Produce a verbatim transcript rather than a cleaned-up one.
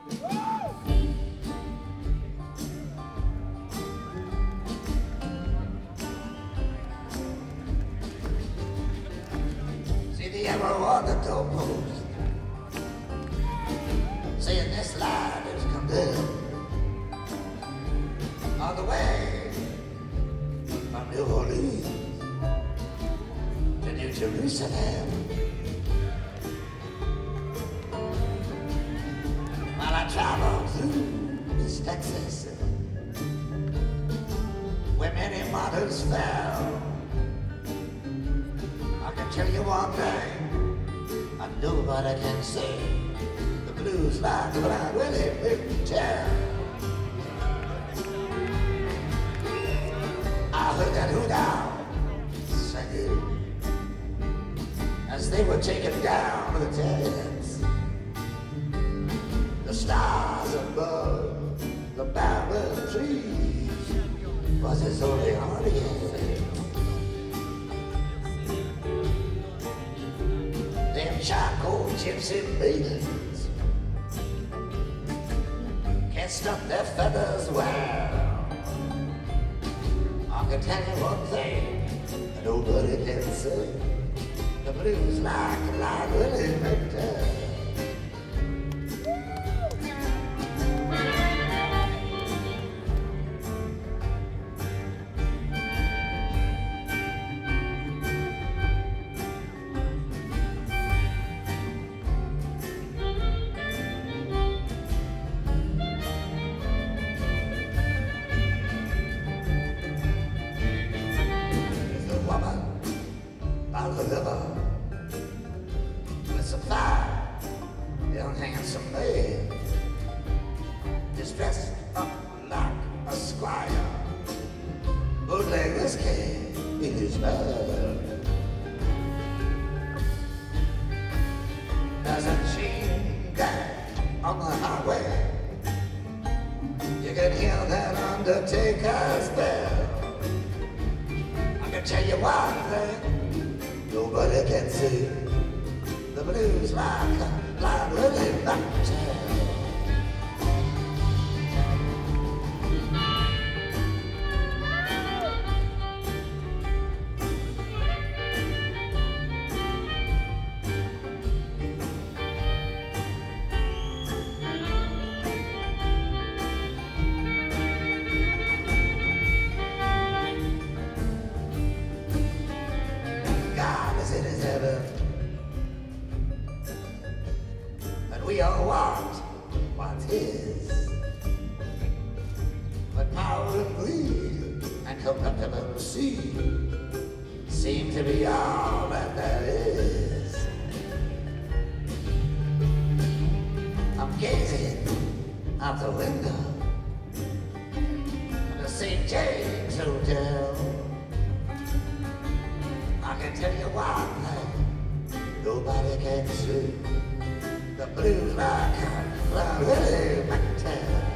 See the arrow on the doorpost, saying this line is condemned. On the way from New Orleans to New Jerusalem. While I travel through East Texas, where many martyrs fell, I can tell you one thing, and nobody can say the blues like the Blind Willie McTell. I heard that hoot owl singing as they were taken down to the tents. The stars above the barren trees was his only audience. Them charcoal gypsy maidens can't stuff their feathers well. I can tell you one thing, nobody can say the blues like the Blind Willie McTell. By the river with some fine, young handsome man, just dressed up like a squire, bootleg whiskey in his mouth. There's a chain gang on the highway, you can hear that undertaker's bell. I can tell you one thing, nobody can see the blues like a Blind Willie McTell. God is in his heaven, and we all want what's his. But power and greed and contemptibility seem to be all that there is. I'm gazing out the window of the Saint James Hotel. I can tell you one thing, nobody can see the blues like a Blind Willie McTell.